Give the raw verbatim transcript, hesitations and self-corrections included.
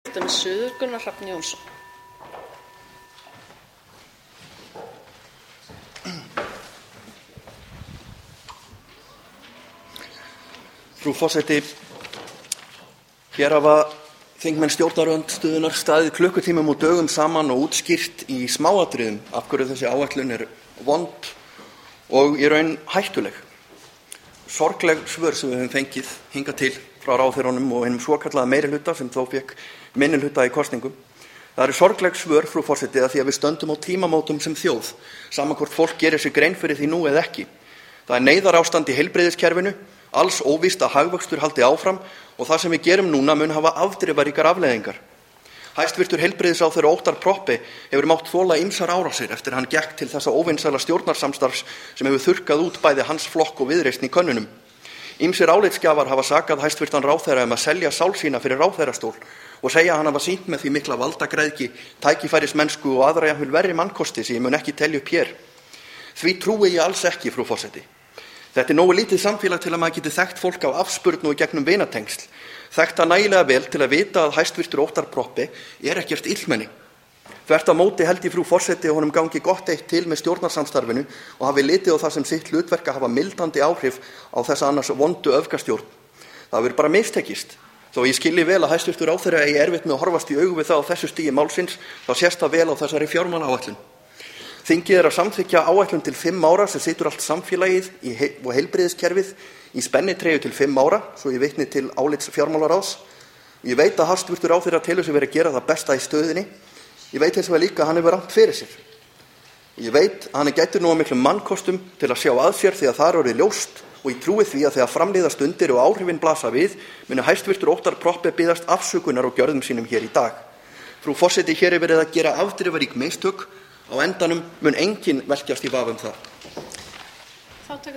Suður Gunnar Hrafn Jónsson. Frú forseti, hér hafa þingmenn stjórnarandstöðunnar staðið klukkutímum og dögum saman og útskýrt í smáatriðum af hverju þessi áætlun er vond og í raun hættuleg. Sorgleg svör sem við höfum fengið hingað til frá ráðherrunum og hinum svokallaða meirihluta sem þó fékk minnihluta í kosningum. Það eru sorgleg svör, frú forseti, að því að við stöndum á tímamótum sem þjóð, sama hvort fólk gerir sér grein fyrir því nú eða ekki. Það er neyðarástand í heilbrigðiskerfinu, alls óvíst að hagvöxtur haldi áfram og það sem við gerum núna mun hafa afdrifaríkar afleiðingar. Hæstvirtur heilbrigðisráðherra Óttar Proppé hefur mátt þola ýmsar árásir eftir að hann gekk til þessa óvinsæla stjórnarsamstarfs sem hefur þurrkað út bæði hans flokk og Viðreisn í könnunum. Ýmsir álitsgjafar hafa sakað hæstvirtan ráðherra um að selja sál sína fyrir ráðherrastól og segja að hann hafa sýnt með því mikla valdagræðgi, tækifærismennsku og aðra jafnvel verri mannkosti sem ég mun ekki telja upp hér. Því trúi ég alls ekki, frú forseti. Þetta er nógu lítið samfélag til að maður geti þekkt fólk á afspurn og í gegnum vinatengsl. Þekkt það nægilega vel til að vita að hæstvirtur Óttar Proppé er ekkert illmenni. Þvert á móti held ég, frú forseti, að honum gangi gott eitt til með stjórnarsamstarfinu og hafi litið á það sem sitt hlutverk að hafa mildandi áhrif á þessa annars vondu öfgastjórn. Það hefur bara mistekist. Þó ég skilji vel að hæstvirtur ráðherra eigi erfitt með að horfast í augu við það á þessu stigi málsins, þá sést það vel á þessari fjármálaáætlun. Þingið er að samþykkja áætlun til fimm ára sem situr allt samfélagið í heil og heilbrigðiskerfið í spennitreyju til fimm ára, svo ég vitni til álits fjármálaráðs. Ég veit að hæstvirtur ráðherra telur sig verið að gera það besta í stöðunni. Ég veit hins vegar líka að hann hefur rangt fyrir sér. Ég veit að hann er gætur nú á miklum mannkostum til að sjá að sér því að það er orðið ljóst og ég trúi því að þegar framlíða stundir og áhrifin blasa við muni hæstvirtur Óttar Proppé biðjast afsökunar á gjörðum sínum hér í dag. Frú forseti, hér er verið að gera afdrifarík mistök. Á endanum mun enginn velkjast í vafa um það. Þá tekur